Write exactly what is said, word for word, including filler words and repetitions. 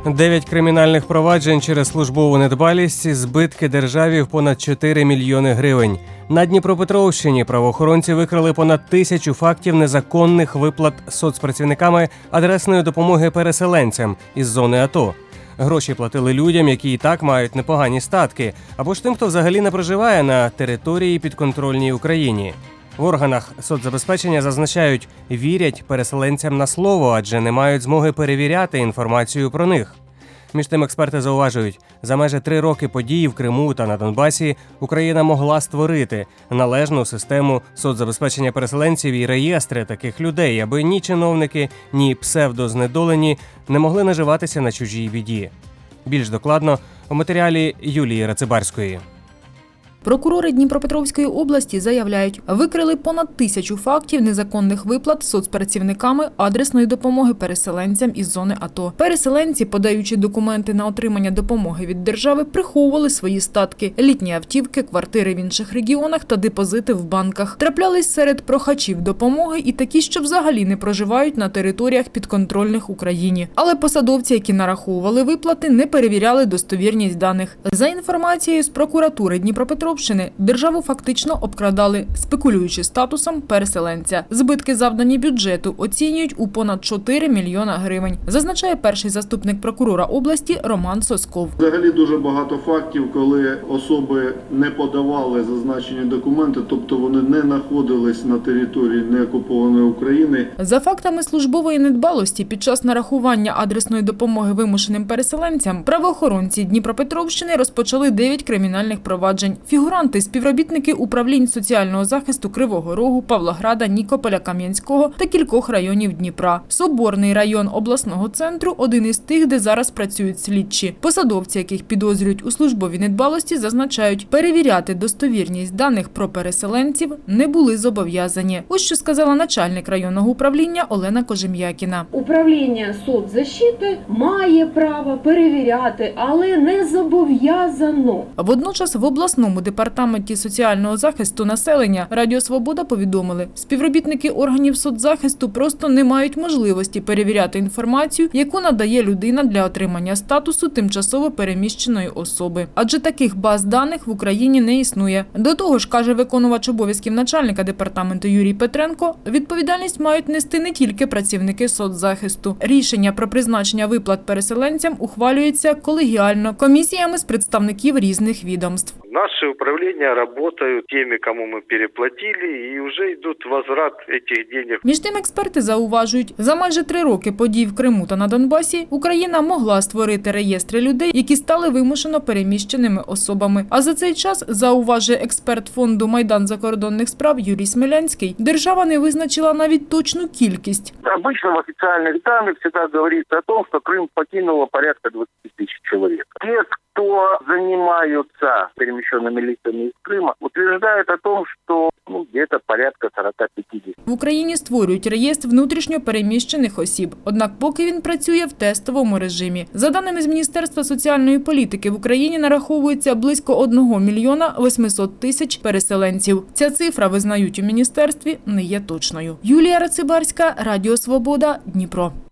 Дев'ять кримінальних проваджень через службову недбалість, збитки державі в понад чотири мільйони гривень. На Дніпропетровщині правоохоронці викрили понад тисячу фактів незаконних виплат соцпрацівниками адресної допомоги переселенцям із зони АТО. Гроші платили людям, які і так мають непогані статки, або ж тим, хто взагалі не проживає на території підконтрольній Україні. В органах соцзабезпечення зазначають, вірять переселенцям на слово, адже не мають змоги перевіряти інформацію про них. Між тим, експерти зауважують, за майже три роки подій в Криму та на Донбасі Україна могла створити належну систему соцзабезпечення переселенців і реєстри таких людей, аби ні чиновники, ні псевдознедолені не могли наживатися на чужій біді. Більш докладно у матеріалі Юлії Рацибарської. Прокурори Дніпропетровської області заявляють, викрили понад тисячу фактів незаконних виплат соцпрацівниками адресної допомоги переселенцям із зони АТО. Переселенці, подаючи документи на отримання допомоги від держави, приховували свої статки – літні автівки, квартири в інших регіонах та депозити в банках. Траплялись серед прохачів допомоги і такі, що взагалі не проживають на територіях підконтрольних Україні. Але посадовці, які нараховували виплати, не перевіряли достовірність даних. За інформацією з прокуратури Дніпропетровщини, державу фактично обкрадали, спекулюючи статусом переселенця. Збитки, завдані бюджету, оцінюють у понад чотири мільйона гривень, зазначає перший заступник прокурора області Роман Сосков. Взагалі дуже багато фактів, коли особи не подавали зазначені документи, тобто вони не знаходились на території неокупованої України. За фактами службової недбалості під час нарахування адресної допомоги вимушеним переселенцям, правоохоронці Дніпропетровщини розпочали дев'ять кримінальних проваджень. Фігуранти – співробітники управлінь соціального захисту Кривого Рогу, Павлограда, Нікополя, Кам'янського та кількох районів Дніпра. Соборний район обласного центру – один із тих, де зараз працюють слідчі. Посадовці, яких підозрюють у службовій недбалості, зазначають, перевіряти достовірність даних про переселенців не були зобов'язані. Ось що сказала начальник районного управління Олена Кожем'якіна. Управління соцзащити має право перевіряти, але не зобов'язано. Водночас в обласному департаменті соціального захисту населення Радіо Свобода повідомили, співробітники органів соцзахисту просто не мають можливості перевіряти інформацію, яку надає людина для отримання статусу тимчасово переміщеної особи. Адже таких баз даних в Україні не існує. До того ж, каже виконувач обов'язків начальника департаменту Юрій Петренко, відповідальність мають нести не тільки працівники соцзахисту. Рішення про призначення виплат переселенцям ухвалюється колегіально комісіями з представників різних відомств. Наши управления работают теми, кому мы переплатили, и уже идут возврат этих денег. Між тим, експерти зауважують, за майже три роки подій в Криму та на Донбасі Україна могла створити реєстри людей, які стали вимушено переміщеними особами. А за цей час, зауважує експерт фонду «Майдан закордонних справ» Юрій Смілянський, держава не визначила навіть точну кількість. Обычно в официальных данных всегда говорится о том, что Крым покинуло порядка двадцать тысяч человек. Те, кто занимаются перемещенными лицами из Крыма, утверждают о том, что ну, где-то порядка сорок-п'ятдесят. В Україні створюють реєстр внутрішньо переміщених осіб, однак поки він працює в тестовому режимі. За даними з Міністерства соціальної політики, в Україні нараховується близько одного мільйона восьмисот тисяч переселенців. Ця цифра, визнають у міністерстві, не є точною. Юлія Рацибарська, Радіо Свобода, Дніпро.